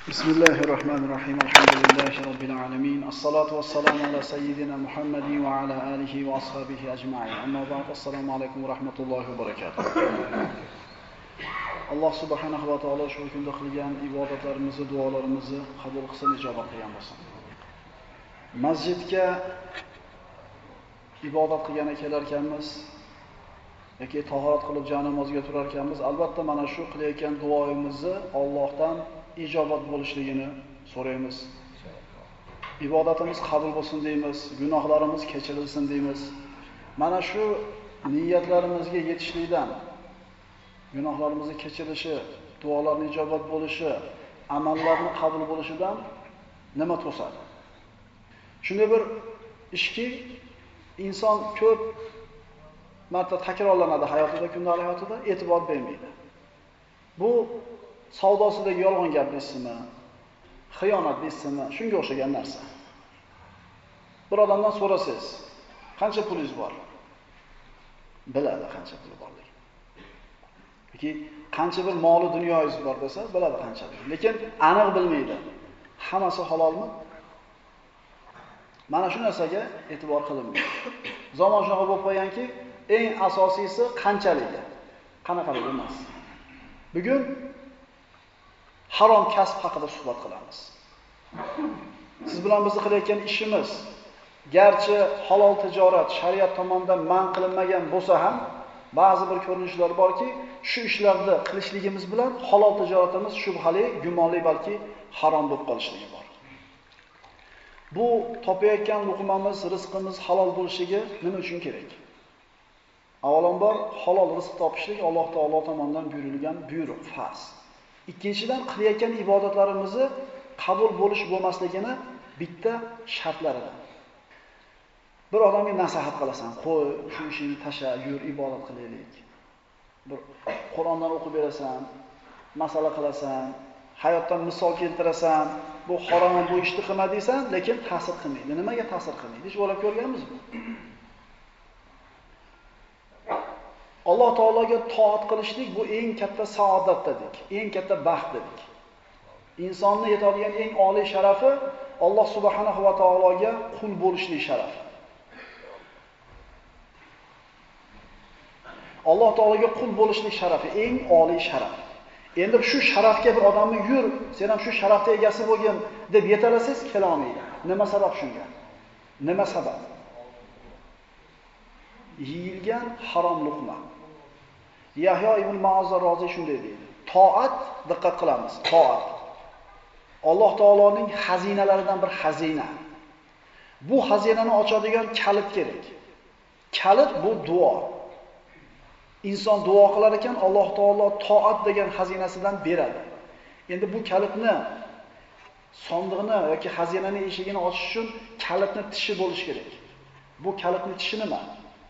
Bismillahirrahmanirrahim. Alhamdulillahi rabbil alamin. Assalatu wassalamu ala sayyidina Muhammadin va ala alihi va ashabihi ajma'in. Amma ba'd. Assalomu alaykum va rahmatullohi va barakatuh. Alloh subhanahu va taolo shu kunda qilgan ibodatlarimizni, duolarimizni qabul qilsin, ijobat qilgan bo'lsin. Masjidga ibodat qilgani kelar ekanmiz yoki tahorat qilib jami namozga turar ekanmiz. Albatta mana shu qilayotgan duoyimizni Allohdan ijobat bo'lishligini so'raymiz. Ibodatimiz qabul bo'lsin deymiz, gunohlarimiz kechirilsin deymiz. Mana shu niyatlarimizga yetishlikdan, gunohlarimizni kechirishi, duolarning ijobat bo'lishi, amallarning qabul bo'lishidan nima to'sadi? Shunday bir ishki inson ko'p marta takrorlanadi hayotida, kundalik hayotida e'tibor bermaydi. Bu savdosidagi yolg'on gap deysizmi, xiyonat deysizmi, shunga o'xshagan narsa. Bir odamdan so'rasangiz, qancha pulingiz bor? Biladi qancha puli borligini. Yoki qancha bir moli dunyoyingiz bor desa, biladi qancha. Lekin aniq bilmaydi. Hammasi halolmi? Mana shu narsaga e'tibor qilinmaydi. Zamon shunaqa bo'lib qolganki, eng asosiysi qanchaligi, qanaqaligi emas. Bugun harom kasb haqida suhbat qilamiz. Siz bilan biz qilayotgan ishimiz garchi halol tijorat shariat tomonidan man qilinmagan bo'lsa ham, ba'zi bir ko'rinishlar borki, shu ishlarni qilishligimiz bilan halol tijoratimiz shubhali, gumonli balki harom bo'lib qolishligi bor. Bu topayotgan luqmamiz, rizqimiz halol bo'lishligi nima uchun kerak? Avvalambor halol rizq topishlik Alloh taolo tomonidan buyurilgan buyruq, farz. Ikkinchidan qilayotgan ibodatlarimizni qabul bo'lish bo'lmasligini bitta shartlaridan. Bir odamga nasihat qilasan, qo'y, shu ishingni tasha, yur, ibodat qilaylik. Bir Qur'ondan o'qib berasan, masala qilasan, hayotdan misol keltirasan, bu harom, bu ishni qilma deysan, lekin ta'sir qilmaydi. Nimaga ta'sir qilmaydi? Hech o'ylab ko'rganmizmi? Alloh taologa toat qilishlik bu eng katta saodat dedik, eng katta baxt dedik. Insonni yetadigan eng oliy sharafi Alloh subhanahu va taologa qul bo'lishlik sharafi. Alloh taologa qul bo'lishlik sharafi eng oliy sharaf. Endi shu sharafga bir odamni yur, sen ham shu sharafga egasi bo'lgin deb yetalasangiz kela olmaydi. Nima sabab shunga? Nima sabab? Yeyilgan harom luqma. Yahyo ibn Ma'azar rozi shunday deydi. Toat, diqqat qilamiz, toat. Alloh taoloning xazinalaridan bir xazina. Bu xazinani ochadigan kalit kerak. Kalit bu duo. Inson duo qilar ekan, Alloh taolo toat degan xazinasidan beradi. Endi bu kalitni sondig'ini yoki xazinaning eshigini ochish uchun kalitni tishi bo'lish kerak. Bu kalitni tishi nima?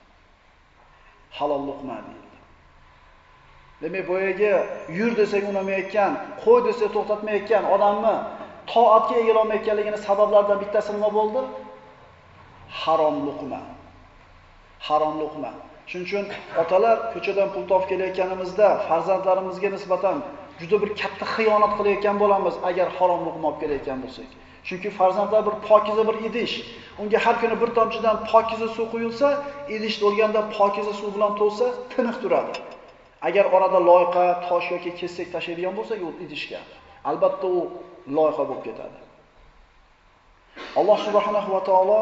Halol luqma deydi. Demak, boyaga yur desak unamayotgan, qo'y desak to'xtatmayotgan odamni toatga ega olmayotganligini sabablaridan bittasi nima bo'ldi? Harom luqma. Harom luqma. Shuning uchun otalar ko'chadan pul topib kelayotganimizda farzandlarimizga nisbatan juda bir katta xiyonat qilayotgan bo'lamiz agar harom luqma olib kelayotgan bo'lsak. Chunki farzandlar bir pokiza bir idish, unga har kuni bir tomchidan pokiza suv quyilsa, idish to'lganda pokiza suv bilan to'lsa, tiniq turadi. Agar orada loyqa, tosh yoki kesak tashlaydigan bo'lsak, u idishga, albatta u loyqa bo'lib ketadi. Alloh subhanahu va taolo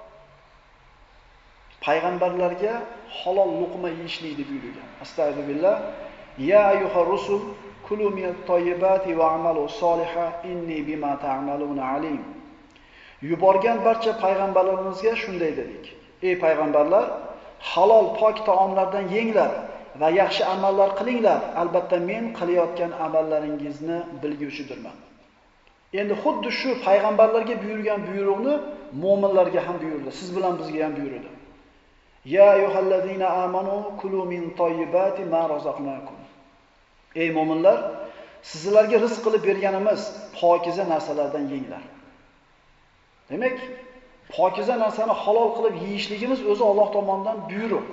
payg'ambarlarga halol luqma yeyishlikni buyurgan. Astagfirullah. Ya ayyuhar rusul kulu minat toyyibati va amalu soliha inni bima ta'maluna alim. Yuborgan barcha payg'ambarlarimizga shunday dedik. Ey payg'ambarlar, halol pok taomlardan yenglar va yaxshi amallar qilinglar. Albatta men qilayotgan amallaringizni bilguvchidirman. Endi xuddi shu payg'ambarlarga buyurgan buyruqni mu'minlarga ham buyurdi. Siz bilan bizga ham buyurdi. Ya ayyuhallazina amanu kulu min toyyibati ma razaqnakum. Ey mu'minlar, sizlarga rizq qilib berganimiz pokiza narsalardan yenglar. Demak, pokiza narsani halol qilib yeyishligimiz o'zi Alloh tomonidan buyruq.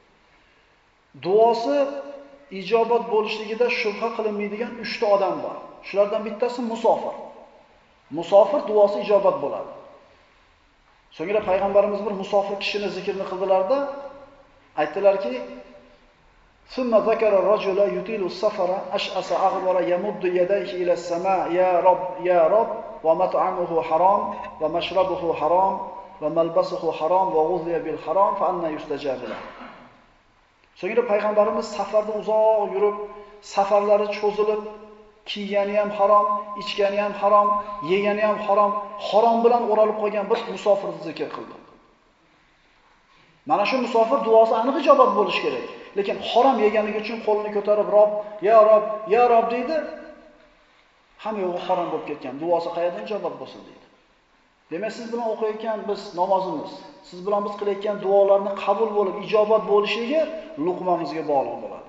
Duosi ijobat bo'lishligida shubha qilinmaydigan 3 ta odam bor. Shulardan bittasi musofir. Musofir duosi ijobat bo'ladi. So'ngra payg'ambarimiz bir musofir kishini zikrni qildilarda, aytdilarki: "Summa zakara ar-rajula yutilu as-safara ash'asa aghbara yamuddu yadayhi ila as-samaa ya Rob wa mat'amuhu haram wa mashrabuhu haram va malbasuhu harom va g'uziya bil harom fa anna yustajabu lahu." So'ngra payg'ambarimiz safarda uzoq yurib, safarlari cho'zilib, kiygani ham harom, ichgani ham harom, yegani ham harom, harom bilan o'ralib qolgan bir musofirni zikr qildi. Mana shu musofir duosi aniq ijobat bo'lishi kerak. Lekin harom yeganligi uchun qo'lini ko'tarib Rob, ya Rob deydi. Hamma yo'g'i harom bo'lib ketgan. Duosi qayerdan ijobat bo'lsin deydi. Demak, siz bilan o'qiyotgan biz namozimiz, siz bilan biz qilayotgan duolarni qabul bo'lib, ijobat bo'lishiga luqmamizga bog'liq bo'ladi.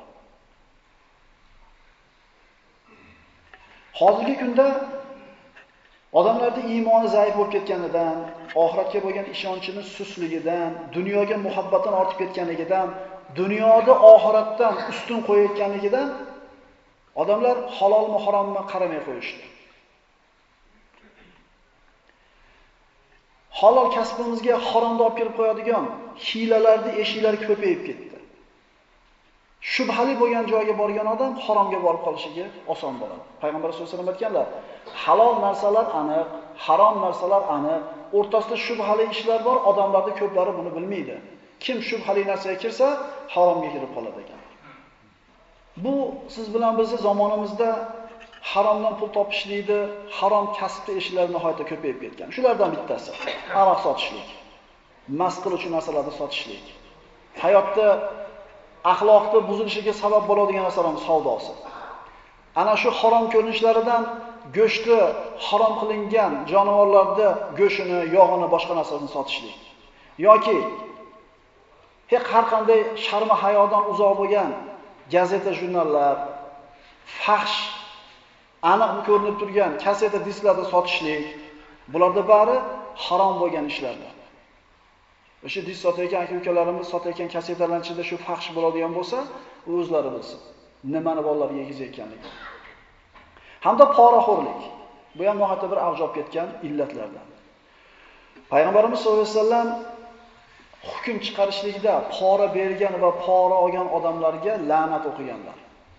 Hozirgi kunda odamlarning iymoni zaif bo'lib ketganidan, oxiratga bo'lgan ishonchining susligidan, dunyoga muhabbatdan ortib ketganligidan, dunyoda oxiratdan ustun qo'yayotganligidan odamlar halolmi harommi qaramay qo'yishdi. Halol kasbimizga haromni olib kelib qo'yadigan hiylalarning eshiklari ko'payib ketdi. Shubhali bo'lgan joyga borgan odam haromga borib qolishiga oson bo'ladi. Payg'ambar sollallohu alayhi vasallam aytganlar: halol narsalar aniq, harom narsalar aniq, o'rtasida shubhali ishlar bor, odamlarning ko'plari buni bilmaydi. Kim shubhali narsaga kirsa, haromga kirib qoladi ekan. Bu siz bilan bizni zamonimizda haromdan pul topishlikni, harom kasbni ishlari nihoyatda ko'payib ketgan. Shulardan bittasi aroq sotishlik, mast qiluvchi narsalarni sotishlik. Hayotda axloqni buzilishiga sabab bo'ladigan narsalarning savdosi. Ana shu harom ko'rinishlaridan go'shti, harom qilingan jonivorlarni go'shini, yog'ini, boshqa narsalarni sotishlik. Yoki har qanday sharma hayodan uzoq bo'lgan gazeta, jurnallar, fahsh aniq ko'rinib turgan kaseta disklarni sotishlik, bularda bari harom bo'lgan ishlardir. O'sha disk sotayotgan aka-ukalarimiz sotayotgan kasetalarning ichida shu fahsh bo'ladigan bo'lsa, o'zlari bilsin nimani bolalarga yegizayotganligi. Hamda poraxo'rlik. Bu ham nihoyatda bir avj olib ketgan illatlardan. Payg'ambarimiz sollallohu alayhi vasallam hukm chiqarishlikda pora bergan va pora olgan odamlarga la'nat o'qiganlar.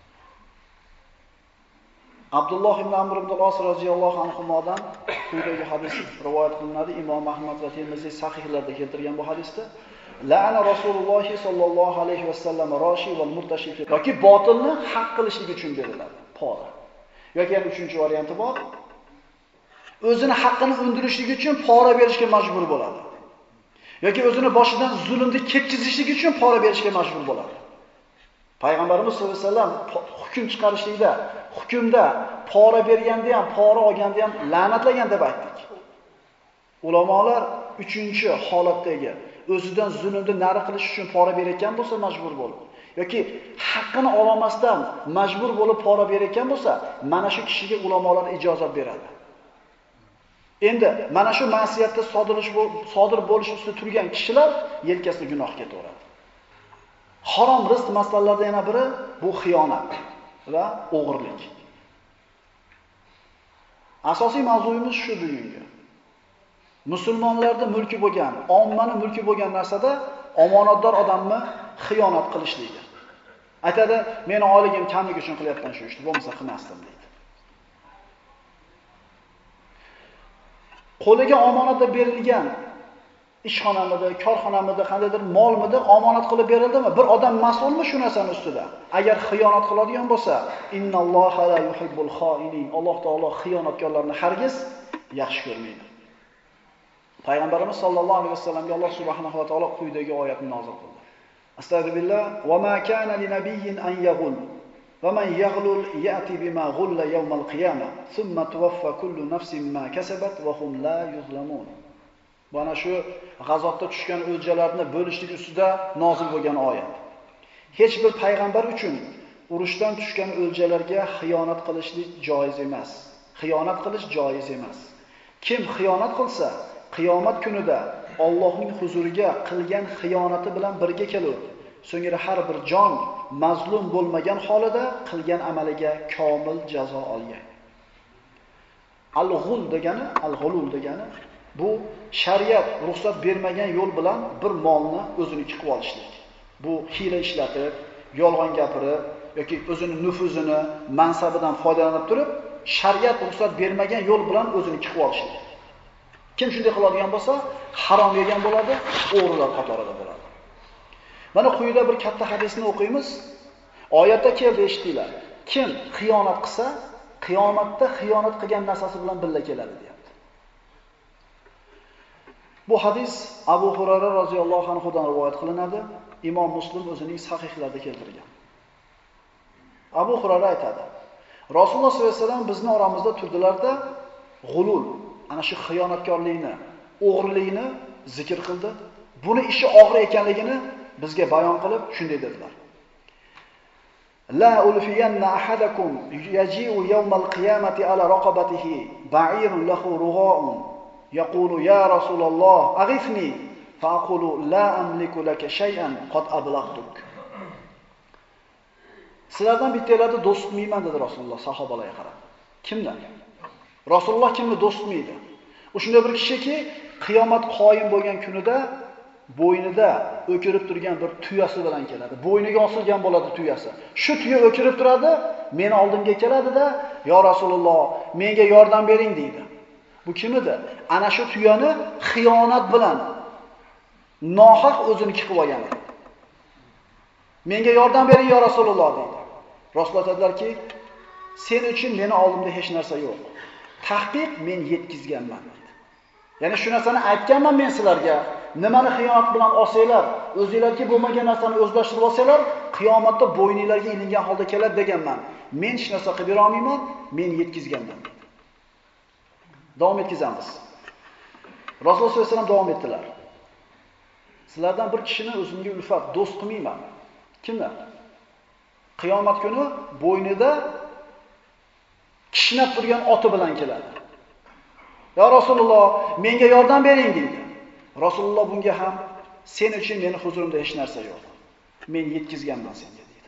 Abdulloh ibn Amr ibn al-As radhiyallohu anhudan quyidagi hadis rivoyat qilinadi. Imom Ahmad va Termiziy sahihlarda keltirgan bu hadisda la'ana Rasululloh sollallohu alayhi vasallam roshi va murtashi yoki botilni haq qilishlik uchun beriladi pora. Yoki ham uchinchi varianti bor. O'zini haqqini undirishlik uchun pora berishga majbur bo'ladi. Yoki o'zini boshidan zulmni ketkizishlik uchun pora berishga majbur bo'ladi. Payg'ambarimiz sollallohu alayhi vasallam hukm chiqarishlikda, hukmda pora berganda ham, pora olganda ham la'natlagan deb aytdik. Ulamolar 3-holatdagi o'zidan zulmni nari qilish uchun pora berayotgan bo'lsa majbur bo'lib, yoki haqqini olmasdan majbur bo'lib pora berayotgan bo'lsa, mana shu kishiga ulamolar ijozat beradi. Endi mana shu ma'siyatda sodir bo'lish ustida turgan kishilar yelkasiga gunoh ketaveradi. Harom rizq masalalaridan yana biri bu xiyonat va o'g'irlik. Asosiy mavzuyimiz shu bugungi. Musulmonlarning mulki bo'lgan, ommaning mulki bo'lgan narsada omonatdor odamni xiyonat qilishligi. Aytadi, meni oyligim kamligi uchun qilyapman shu ishni, bo'lmasa qilmasdim deydi. Qo'liga omonatda berilgan ishxonamida, korxonamida, qandaydir molmida omonat qilib berildimi? Bir odam mas'ulmi shu narsani ustida? Agar xiyonat qiladigan bo'lsa, innalloha la yuhibbul xoinin. Alloh taolo xiyonatkorlarni hargiz yaxshi ko'rmaydi. Payg'ambarimiz sollallohu alayhi vasallamga Alloh subhanahu va taolo quyidagi oyatni nozil qildi. Astagfirullah va ma kana li nabiyyin an yaghul va man yaghlul ya'ti bima ghulla yawmal qiyamah thumma tuwaffa kullu nafsin ma kasabat va hum la yuzlamun. Mana shu g'azotda tushgan o'ljalarni bo'lishlik ustida nozil bo'lgan oyat. Hech bir payg'ambar uchun urushdan tushgan o'ljalarga xiyonat qilishlik joiz emas. Xiyonat qilish joiz emas. Kim xiyonat qilsa, qiyomat kunida Allohning huzuriga qilgan xiyonati bilan birga kelib, so'ngra har bir jon mazlum bo'lmagan holida qilgan amaliga komil jazo olgan. Al-ghul degani, al-ghulul degani bu shariat ruxsat bermagan yo'l bilan bir molni o'ziniki qilib olishlik. Bu hiyla ishlatib, yolg'on gapirib yoki o'zining nufuzini, mansabidan foydalanib turib, shariat ruxsat bermagan yo'l bilan o'ziniki qilib olishlik. Kim shunday qiladigan bo'lsa, harom yegan bo'ladi, o'g'rilar qatorida bo'ladi. Mana quyida bir katta hadisni o'qiymiz. Oyatda keldi, eshitdinglar. Kim xiyonat qilsa, qiyomatda xiyonat qilgan narsasi bilan birga keladi, deyapti. Bu hadis Abu Hurayra roziyallohu anhudan rivoyat qilinadi. Imom Muslim o'zining sahihlarida keltirgan. Abu Hurayra aytadi: Rasululloh sollallohu alayhi vasallam bizni oramizda turdilarda, g'ulul, ana shu xiyonatkorlikni, o'g'rilikni zikr qildi. Buni ishi og'ir ekanligini bizga bayon qilib, shunday dedilar: La ulfiyanna ahadakum yaji'u yawmal qiyamati ala raqabatihi ba'irun lahu rugha'un yaqulu ya Rasululloh aghithni fa aqulu la amliku laka shay'an qad ablaghtuk. Sizlardan bittalarni do'st tutmayman dedi Rasululloh sahobalarga qarab. Kimdan? Rasululloh kimni do'st tutmaydi? O'shunday bir kishiki qiyomat qoyim bo'lgan kunida bo'ynida o'kirib turgan bir tuyasi bilan keladi. Bo'yniga osilgan bo'ladi tuyasi. Shu tuya o'kirib turadi, meni oldimga keladi-da, "Ya Rasululloh, menga yordam bering" deydi. Bu kim edi? Ana shu tuyani xiyonat bilan nohaq o'ziniki qilib olgan. "Menga yordam bering ya Rasululloh" deydi. Rasululloh aytadilarki, "Sen uchun meni oldimda hech narsa yo'q. Tahqiq men yetkizganman." Ya'ni shu narsani aytganman men sizlarga. Nimani xiyonat bilan olsanglar, o'zingizlarga bo'lmagan narsani o'zlashtirib olsanglar, qiyomatda bo'yningizlarga ilingan holda keladi deganman. Men hech narsa qilib bera olmayman, men yetkizganman. Davom etkizamiz. Rasululloh sollallohu alayhi vasallam davom etdilar. Sizlardan bir kishini o'zimga ulfat, do'st qilmayman. Kimlar? Qiyomat kuni bo'ynida kishnab turgan oti bilan keladi. "Ya Rasululloh, menga yordam bering" deydi. Rasululloh bunga ham "Sen uchun meni huzurimda hech narsa yo'q. Men yetkizganman senga" deydi.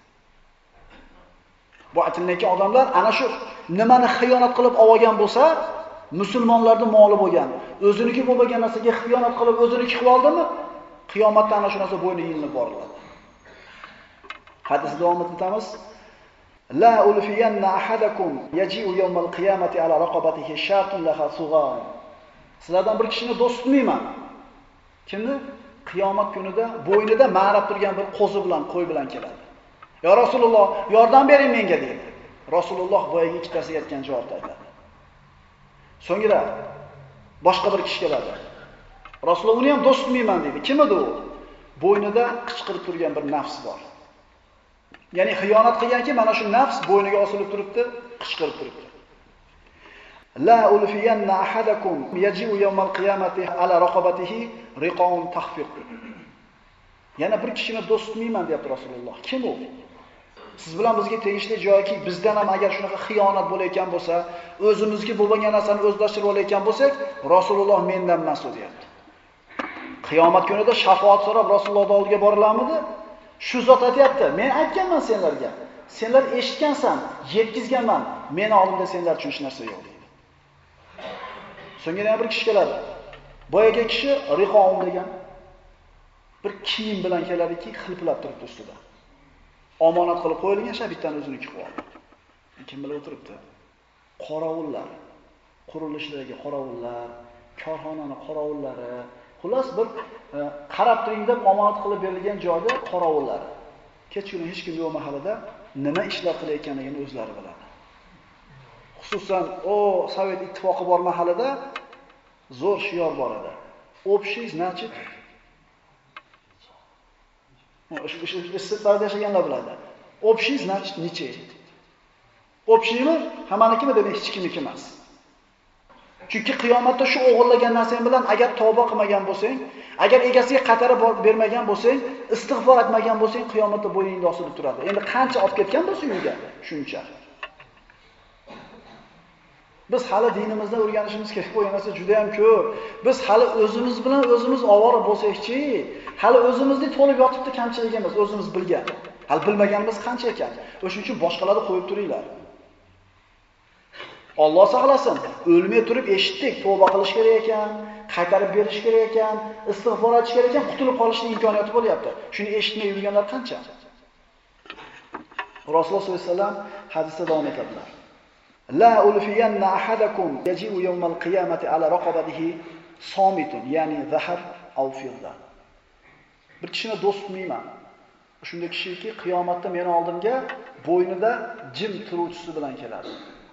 Bu aytilgan odamlar ana shu nimani xiyonat qilib olgan bo'lsa, musulmonlarning moli bo'lgan, o'ziniki bo'lmagan narsaga xiyonat qilib o'ziniki qilib oldimi? Qiyomatda ana shu narsa bo'yniga ilinib boriladi. Hadisni davom etamiz. La ulfiyanna ahadakum yaji'u yawmal qiyamati ala raqabatihi shartun laha sughan. Sizlardan bir kishini do'st tutmayman. Kimni? Qiyomat kunida bo'ynida ma'rab turgan bir qo'zi bilan, qo'y bilan keladi. "Ya Rasululloh, yordam bering menga" deydi. Rasululloh boyaga ikkitasiga aytgan javobni aytadi. So'ngra boshqa bir kishi keladi. Rasululloh uni ham do'st tutmayman deydi. Kim edi u? Bo'ynida qichqirib turgan bir nafs bor. Ya'ni xiyonat qilganki, mana shu nafs bo'yniga osilib turibdi, qichqirib turibdi. La ulfiyanna ahadakum yaji'u yawmal qiyamati ala raqabatihi riqa'un tahfiq. Yana bir kishini do'st tutmayman deyapti Rasululloh. Kim u? Siz bilan bizga tegishli joyki, bizdan ham agar shunaqa xiyonat bo'layotgan bo'lsa, o'zimizga bo'lmagan narsani o'zlashtirib olayotgan bo'lsak, Rasululloh mendan emas u deyapti. Qiyomat kunida shafaat so'rab Rasululloh oldiga borilarmidi? Shu zot aytayapti, "Men aytganman senlarga. Senlar eshitgansan, yetkizganman. Meni oldimda senlar uchun hech narsa yo'q" deydi. So'ngra yana bir kishi keladi. Boyaga kishi riqoum degan bir kiyim bilan keladiki, xilpilab turibdi ustida. Omonat qilib qo'yilgan shabitdan o'ziniki qilib oldi. Kim bilan o'tiribdi? Qorovullar, qurilishlardagi qorovullar, korxonaning qorovullari, xullas bir qarab turing deb omonat qilib berilgan joyda qorovullar. Kechqurun hech kim yo'q mahalida nima ishlar qilayotganligini o'zlari biladi. Xususan, Sovet ittifoqi bor mahalida zo'r shior bor edi. Общий, значит, O'sha yashaganlar biladi. Общий, значит, ничей. Общийmi? Hammanikimi demak hech kimniki emas. Chunki qiyomatda shu o'g'irlagan narsang bilan agar tavba qilmagan bo'lsang, agar egasiga qaytarib bermagan bo'lsang, istig'for etmagan bo'lsang, qiyomatda bo'yingda osilib turadi. Endi qancha olib ketgan bo'lsa uyga, shuncha. Biz hali dinimizdan o'rganishimiz kerak bo'lgan narsa juda ham ko'p. Biz hali o'zimiz bilan o'zimiz ovora bo'lsak-chi, hali o'zimizni to'lib yotibdi kamchiligimiz, o'zimiz bilgan. Hali bilmaganimiz qancha ekan. O'shuning uchun boshqalarni qo'yib turinglar. Alloh saqlasin. O'lmay turib eshitdik, tavba qilish kerak ekan, qaytarib berish kerak ekan, istig'for etish kerak ekan, qutulib qolishning imkoniyati bo'lyapti. Shuni eshitmay yurganlar qancha? Rasululloh sollallohu alayhi vasallam hadisda davom etadilar. La ulfiyanna ahadakum yaji'u yawmal qiyamati ala raqabatihi somitun, ya'ni zahar aw fidda. Bir kishini do'st tutmayman. Shunday kishiki qiyomatda meni oldimga bo'ynida jim turuvchisi bilan keladi.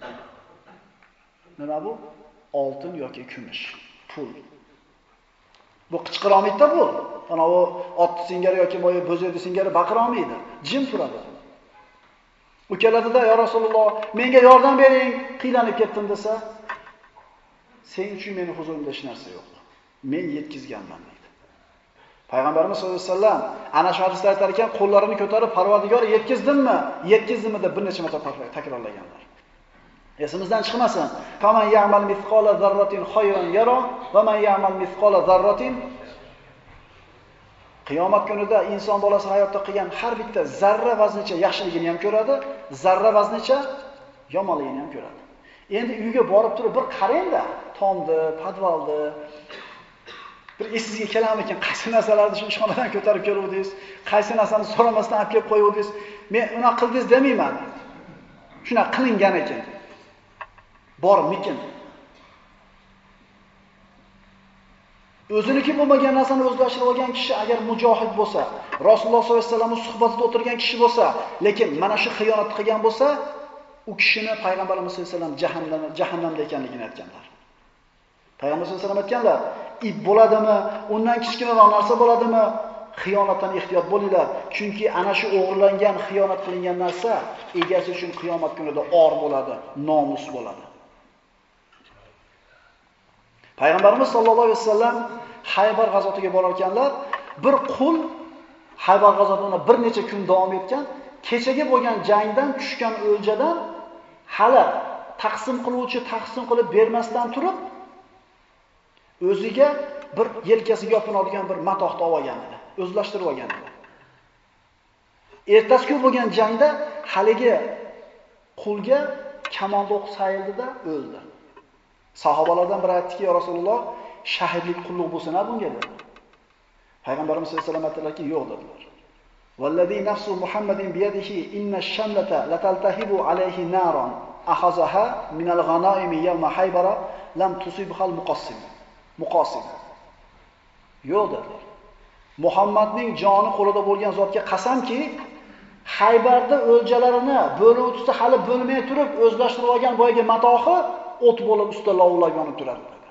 Nima bu? Oltin yoki kumush, pul. Bu qichqira olmaydi bu. Ana u otni singari yoki boya bo'zaydi singari baqira olmaydi. Jim turadi. U keladida, "Ya Rasululloh, menga yordam bering, qiylanib ketdim" desa, "Sen uchun meni huzurimda hech narsa yo'q. Men yetkizganman" deydi. Payg'ambarimiz sollallohu alayhi vasallam ana shu hadisda aytar ekan, qo'llarini ko'tarib, "Parvardigor, yetkizdimmi? Yetkizdimmi?" deb bir necha marta takrorlaganlar. Esimizdan chiqmasin. Faman ya'mal mithqala zarratin khayran yara va man ya'mal mithqala zarratin. Qiyomat kunida inson bolasi hayotda qilgan har bitta zarra vaznicha yaxshiligini ham ko'radi, zarra vaznicha yomonligini ham ko'radi. Endi uyga borib turib bir qarang-da, tomni, podvalni bir esingizga kelarmikin, qaysi narsalarni shu ishxonadan ko'tarib keluvdingiz, qaysi narsani so'ramasdan olib kelib qo'yuvdingiz. Men uni qildingiz demayman. Shuna qilingan ekan. Bormikin? O'ziniki bo'lmagan narsani o'zlashtirib olgan kishi agar mujohid bo'lsa, Rasululloh sollallohu alayhi vasallam suhbatida o'tirgan kishi bo'lsa, lekin mana shu xiyonat qilgan bo'lsa, u kishini payg'ambarimiz sollallohu alayhi vasallam jahannamda ekanligini aytganlar. Payg'ambar sollallohu alayhi vasallam aytganlar, ib bo'ladimi, undan kichkinaroq narsa bo'ladimi, xiyonatdan ehtiyot bo'linglar, chunki ana shu o'g'irlangan, xiyonat qilingan narsa egasi uchun qiyomat kunida or bo'ladi, nomus bo'ladi. Payg'ambarimiz sollallohu alayhi vasallam Haybar g'azotiga borar ekanlar, bir qul Haybar g'azotini bir necha kun davom etgan, kechagi bo'lgan jangdan tushgan o'ljadan hali taqsim qiluvchi taqsim qilib bermasdan turib, o'ziga bir yelkasiga yopinadigan bir matohni olgan edi, o'zlashtirib olgan edi. Ertasi kun bo'lgan jangda haligi qulga kamonda o'q sayildida o'ldi. Sahobalardan biri aytdiki, "Ya Rasululloh, shahidlik qulluq bo'lsin a bunga" dedi. Payg'ambarimiz sollallohu alayhi vasallam aytdilarki, "Yo'q" dedilar. "Vallazi nafsu Muhammadin biyadihi inna ash-shamlata lataltahibu alayhi naran akhazaha min al-ghanaimi yawma Haybara lam tusibha al-muqassim." Muqassim. Yo'q dedilar. Muhammadning joni qo'lida bo'lgan zotga qasamki, Haybarda o'ljalarini bo'lib o'tsa hali bo'lmay turib o'zlashtirib olgan boyagi matohi o't bo'lib ustida lovillab yonib turadi dedi.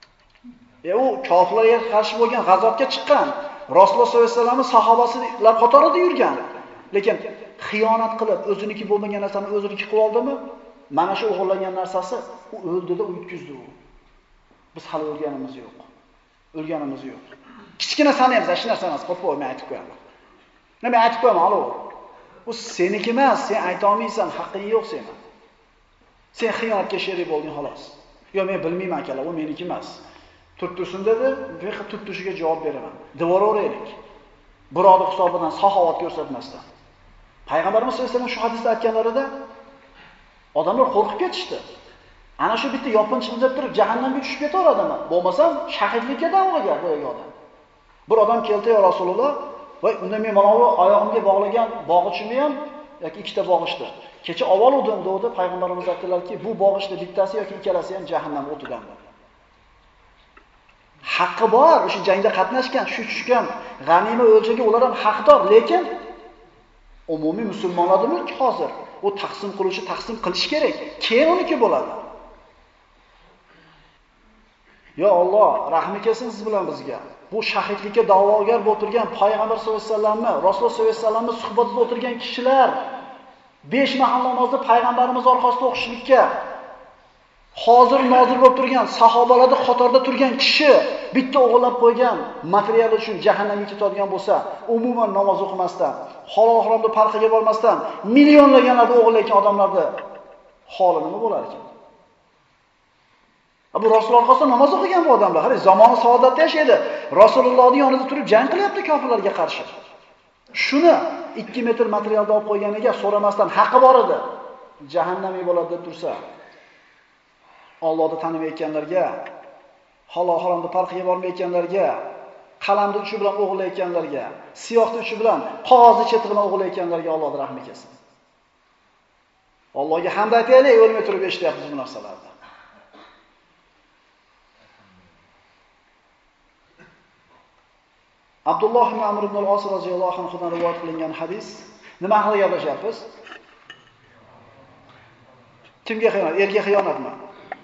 U kofirlarga qarshi bo'lgan g'azotga chiqqan, Rasululloh sollallohu alayhi vasallamning sahobasilar qatorida yurgan. Lekin xiyonat qilib, o'ziniki bo'lmagan narsani o'ziniki qilib oldimi? Mana shu o'g'irlangan narsasi u o'ldida o'tkizdi u. Biz hali o'lganimiz yo'q. O'lganimiz yo'q. Kichkina sanaymiz, hech narsa emas, qo'pol men aytib qo'yaman. Nima aytib qo'yaman, alo. U seniki emas, sen ayta olmaysan, haqqing yo'q sening. Sen xiyonatga sherik bo'lding xolos. Yo men bilmayman akalar, u meniki emas. Turtursin dedi, men turtushiga javob beraman. Devoraveraylik. Birodar hisobidan saxovat ko'rsatmasdan. Payg'ambarimiz sollallohu alayhi vasallam shu hadisda aytganlarida odamlar qo'rqib ketishdi. Ana shu bitta yopinchiqlab turib jahannamga tushib ketaveradimi? Bo'lmasam shahidlikka da'vogar bo'yga odam. Bir odam keldi, "Ya Rasululloh, voy unda men mana bu oyog'imga bog'lagan bog'ichimni ham yoki ikkita bog'ichdi. Kecha avvaluvdim" dedi. Payg'ambarimiz aytdilarki, "Bu bog'ichda bittasi yoki ikkalasi ham jahannam o'tidan." Haqqi bor, o'sha jangda qatnashgan, shu tushgan g'anima o'ljaga ular ham haqdor, lekin umumiy musulmonlarning mulki hozir. U taqsim qiluvchi taqsim qilish kerak. Keyin uniki bo'ladi. Yo Alloh, rahmi kelsin siz bilan bizga. Bu shahidlikka da'vogar bo'lib turgan payg'ambar sollallohu alayhi vasallamni, Rasululloh sollallohu alayhi vasallamning suhbatida o'tirgan kishilar 5 mahal namozni payg'ambarimiz orqasida o'qishlikka hozir nozil bo'lib turgan sahobalarda qatorda turgan kishi bitta o'g'irlab qo'ygan material uchun jahannamga ketadigan bo'lsa, umuman namoz o'qimasdan, halol haromni farqiga bormasdan millionlaganlarda o'g'irlayotgan odamlarda holi nima bo'lar ekan? Bu Rasululloh orqasida namoz o'qigan bu odamlar, hali zamoni saodatda yashaydi. Rasulullohning yonida turib jang qilyapti kofirlarga qarshi. Shuni 2 metr materialda olib qo'yganiga so'ramasdan haqqi bor edi. Jahannamiy bo'ladi deb tursa, Allohni tanimayotganlarga, halol haromni farqiga bormayotganlarga, qalamni uchi bilan o'g'irlayotganlarga, siyohni uchi bilan, qog'ozni cheti bilan o'g'irlayotganlarga Alloh rahmi kelsin. Allohga hamd aytaylik, o'lmay turib eshityapmiz bu narsalarni. Abdulloh ibn Amr ibn al-As roziyallohu anhudan rivoyat qilingan hadis. Nima haqida gaplashyapmiz? Kimga xiyonat? Erga xiyonatmi?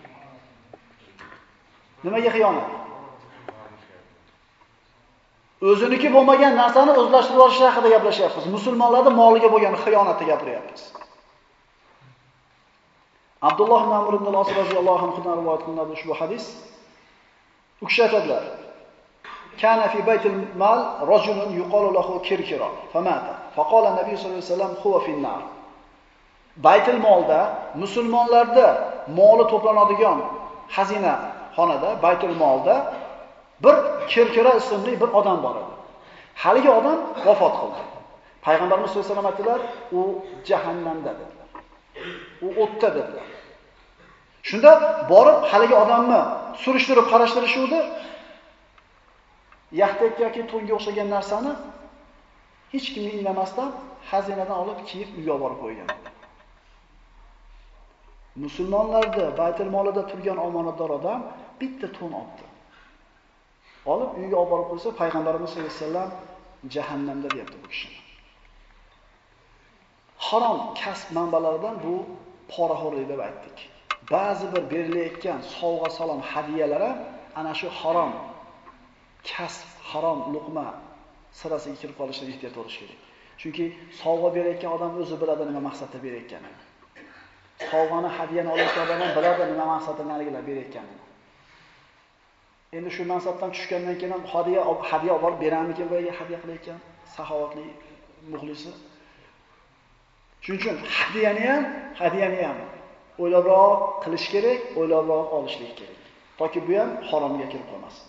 Nimaga xiyonat? O'ziniki bo'lmagan narsani o'zlashtirib olish haqida gaplashyapmiz. Musulmonlarning moliga bo'lgan xiyonatni gapiryapmiz. Abdulloh ibn Amr ibn al-As roziyallohu anhudan rivoyat qilinadi ushbu hadis. U kishi aytadilar: "Kana fi baytil mal rajulun yuqalu lahu kirkira, famata. Faqala Nabiy sollallohu alayhi vasallam huwa fin nar." Baytul molda, musulmonlarda moli to'planadigan xazina xonada, baytul molda bir kirkira ismli bir odam bor edi. Haligi odam vafot qildi. Payg'ambarimiz sollallohu alayhi vasallam aytdilar, u jahannamda dedilar. U o'tda dedilar. Shunda borib haligi odamni surishtirib qarashtirishuvdi. Yaxtak yoki to'nga o'xshagan narsani hech kimga indamasdan xazinadan olib kiyib uyga borib qo'ygan. Musulmonlarda baytul molida turgan omonatdor odam bitta to'n oldi. Olib uyga olib borib qo'ysa, payg'ambarimiz sollallohu alayhi vasallam jahannamda deyapti bu kishi. Harom kasb manbalaridan bu poraxo'rlik deb aytdik. Ba'zi bir berilayotgan sovg'a salom hadiyalar ham ana shu harom kasb, harom luqma sirasiga kirib qolishdan ehtiyot bo'lish kerak. Chunki sovg'a berayotgan odam o'zi biladi nima maqsadda berayotganini. Sovg'ani, hadiyani olayotgan odam ham biladi nima maqsadda narigilar berayotganini. Endi shu mansabdan tushgandan keyin ham hadiya olib berammikin boyaga hadiya qilayotgan saxovatli muxlisi. Shuning uchun hadiyani ham o'ylabroq qilish kerak, o'ylabroq olishlik kerak. Toki bu ham haromga kirib qolmasin.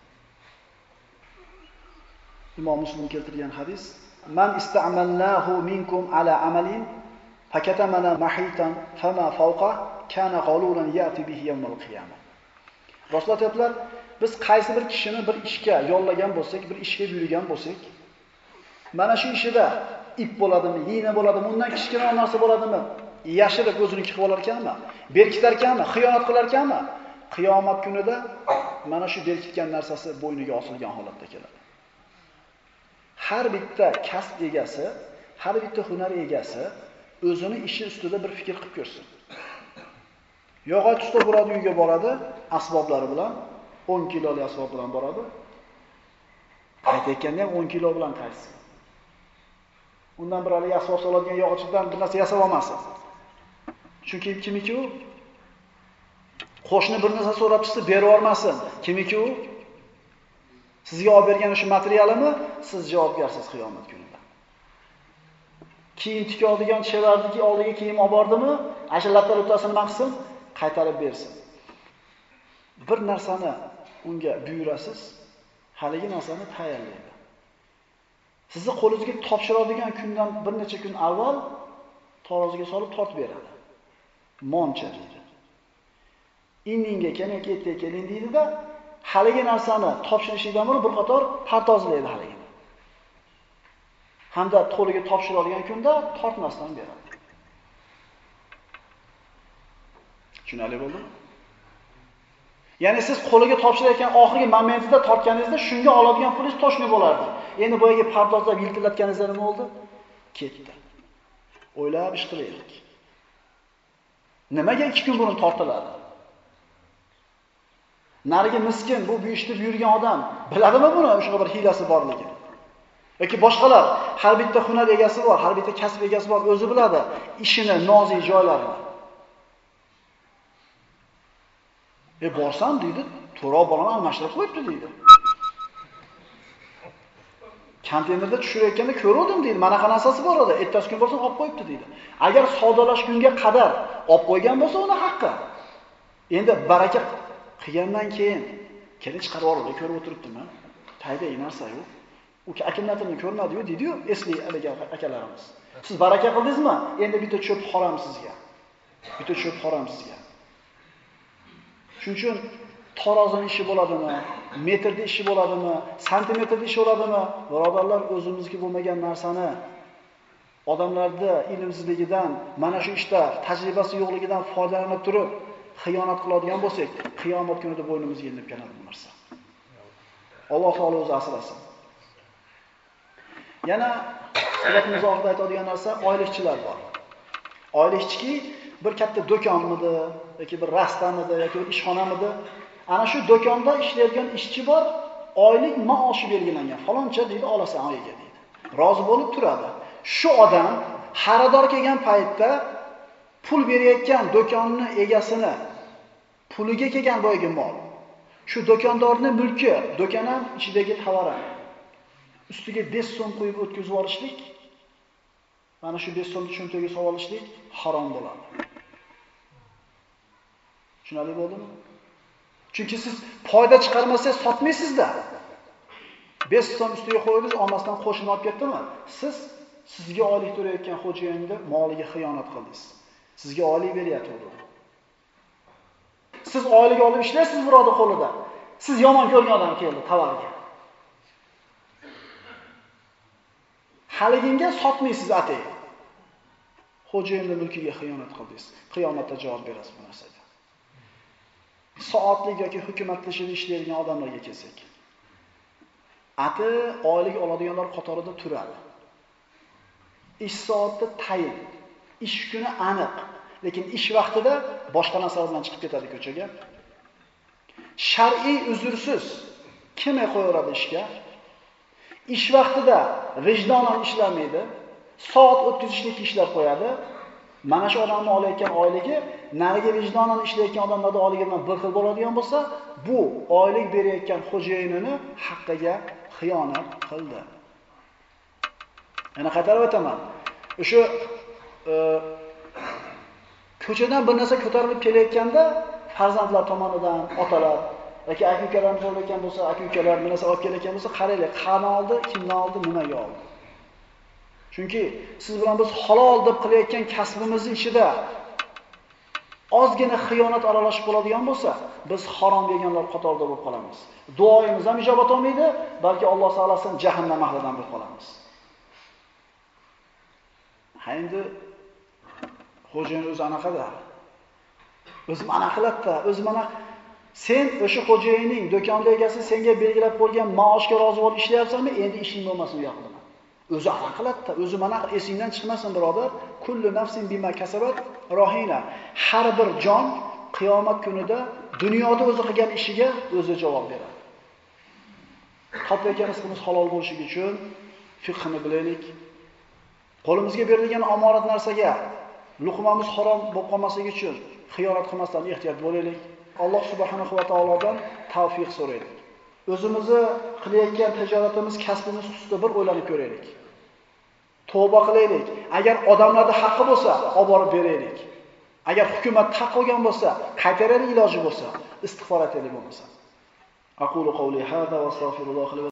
Imom Muslim keltirgan hadis: "Man ista'malnahu minkum ala amalin fakatamana mahitan fama fawqa kana qalulan ya'ti bihi yawmal qiyamah." Rasululloh aytadilar, biz qaysi bir kishini bir ishga yollagan bo'lsak, bir ishga buyurgan bo'lsak, mana shu ishida ip bo'ladimi, yina bo'ladimi, undan kichkina narsa bo'ladimi, yashirib o'ziniki qilib olar ekanmi, berkitar ekanmi, xiyonat qilar ekanmi, qiyomat kunida mana shu berkitgan narsasi bo'yniga osilgan holatda keladi. Har bitta kasb egasi, har bitta hunar egasi o'zini ishi ustida bir fikr qilib ko'rsin. Yog'och usta bo'ladi, uyga boradi, asboblari bilan 10 kilolik asbob bilan boradi. Aytayotganda ham 10 kilo bilan qaytsin. Undan bir hali asbob soladigan yog'ochdan bir narsa yasab olmasin. Chunki kimiki u qo'shni bir narsa so'rab chiqsa berib yormasin. Kimiki u sizga olib bergan shu materialimi siz javobgarsiz qiyomat kunida. Kiyim tikadigan chevarniki oldiga kiyim olib bordimi, ashallatlar o'rtasini nima qilsin? Qaytarib bersin. Bir narsani unga buyurasiz, haligi narsani tayyorlaydi. Sizni qo'lingizga topshiradigan kundan bir necha kun avval taroziga solib tortib beradi. Moncha deydi. Indinga ketdi keling deydi-da, haligi narsani topshirishdan buni bir qator partozlaydi haligini. Hamda qo'liga topshiradigan kunda tortmasdan beradi. Tushunarli bo'ldimi? Ya'ni siz qo'liga topshirayotgan oxirgi momentida tortganingizda shunga oladigan pulingiz toshni bo'lardi. Endi boyaga pardozlab yiltilatganingizda nima bo'ldi? Ketdi. O'ylab ish qilaylik. Nimaga 2 kun burun tortiladi? Narigi miskin bu ishni buyurgan odam biladimi buni o'sha bir hiylasi borligini? Yoki boshqalar, har bitta hunar egasi bor, har bitta kasb egasi bor, o'zi biladi ishini, nozik joylarini. Borsam deydi, to'roq bolani almashtirib qo'yibdi deydi. Konteynerda tushirayotganda ko'rdim deydi, mana qanaqa narsasi bor edi, ertasi kun borsam olib qo'yibdi deydi. Agar savdolashgunga qadar olib qo'ygan bo'lsa, uni haqqi. Endi baraka qilgandan keyin kelib chiqarib olib ko'rib o'tiribdiman. Tayda narsa yo'q. U akamlatimni ko'rmadi-yu deydi-yu, esli akalarimiz. Siz baraka qildingizmi? Endi bitta cho'p harom sizga. Bitta cho'p harom sizga. Shuning uchun tarozini ishi bo'ladimi, metrda ishi bo'ladimi, santimetrda ishi bo'ladimi? Birodarlar, o'zimizga bo'lmagan narsani odamlarda ilmsizligidan, mana shu ishda tajribasi yo'qligidan foydalanib turib, xiyonat qiladigan bo'lsak, qiyomat kunida bo'ynimizga ilinib keladi bu narsa. Alloh taolo o'zi asrasin. Yana suhbatimizda oxirida aytadigan narsa oylikchilar bor. Oylikchiki bir katta do'konmidi yoki bir rastamidi yoki bir ishxonamidi, ana shu do'konda ishlaydigan ishchi bor, oylik maoshi belgilangan. Faloncha deydi, olasan oyiga deydi. Rozi bo'lib turadi. Shu odam xaridor kelgan paytda pul berayotgan do'konning egasini puliga kelgan boyagi mol. Shu do'kondorning mulki, do'kon ham ichidagi tovar ustiga 5 so'm qo'yib o'tkazib olishlik, mana shu 5 so'mni cho'ntagiga solib olishlik harom bo'ladi. Tushunarli bo'ldimi? Chunki siz foyda chiqarmasangiz sotmaysiz-da. 5 so'm ustiga qo'ydingiz, olmasdan qo'shni olib ketdimi? Sizga oylik to'layotgan xo'jayinga moliga xiyonat qildingiz. Sizga oylik beryapti u. Siz oylik olib ishlaysiz birodar qo'lida. Siz yomon ko'rgan odam keldi tovarga. Haliginga sotmaysiz atay. Xo'jayinning mulkiga xiyonat qildingiz. Qiyomatda javob berasiz bu narsaga. Soatlik yoki hukumat ishida ishlaydigan odamlarga kelsak. Ati oylik oladiganlar qatorida turadi. Ish soati tayin, ish kuni aniq, lekin ish vaqtida boshqa narsalar bilan chiqib ketadi ko'chaga. Shar'iy uzrsiz kim qo'yaveradi ishga? Ish vaqtida vijdonan ishlamaydi, soat o'tkazishlik ishlab qo'yadi. Mana shu odamning olayotgan oyligi nariga vijdonan ishlayotgan odamlarning oyligi bilan bir xil bo'ladigan bo'lsa, bu oylik berayotgan xo'jayinini haqqiga xiyonat qildi. Yana qaytarib aytaman. O'sha ko'chadan bir narsa ko'tarilib kelayotganda farzandlar tomonidan otalar yoki aka-ukalarimiz o'layotgan bo'lsa, aka-ukalar bir narsa olib kelayotgan bo'lsa, qaranglar, qani oldi, kimdan oldi, nimaga oldi. Chunki siz bilan biz halol deb qilayotgan kasbimizning ichida ozgina xiyonat aralashib bo'ladigan bo'lsa, biz harom yeganlar qatorida bo'lib qolamiz. Duoyimiz ham ijobat olmaydi, balki Alloh taolasin jahannam ahlidan bo'lib qolamiz. Ha endi xo'jayin o'zi anaqada. O'zi mana qiladi-da, o'zi mana sen o'sha xo'jayinning do'konda egasi senga belgilab qo'ygan maoshga rozi bo'lib ishlayapsanmi? Endi ishing bo'lmasin u yoqda. O'zi aql qiladi-da, o'zi mana esingdan chiqmasin birodar. Kullu nafsin bima kasabat rohina. Har bir jon qiyomat kunida dunyoda o'zi qilgan ishiga o'zi javob beradi. Topayotgan rizqimiz halol bo'lishi uchun fiqhni bilaylik. Qo'limizga berilgan omonat narsaga luqmamiz harom bo'lib qolmasligi uchun xiyonat qilmasdan ehtiyot bo'laylik. Alloh subhanahu va taolodan tavfiq so'raylik. O'zimizni qilayotgan tijoratimiz, kasbimiz xususida bir o'ylanib ko'raylik. Tavba qilaylik. Agar odamlarda haqqi bo'lsa, olib borib beraylik. Agar hukumat haq qilgan bo'lsa, qaytaraylik iloji bo'lsa, istig'for etaylik bo'lmasa. Aqulu qawli hada va astaghfirulloh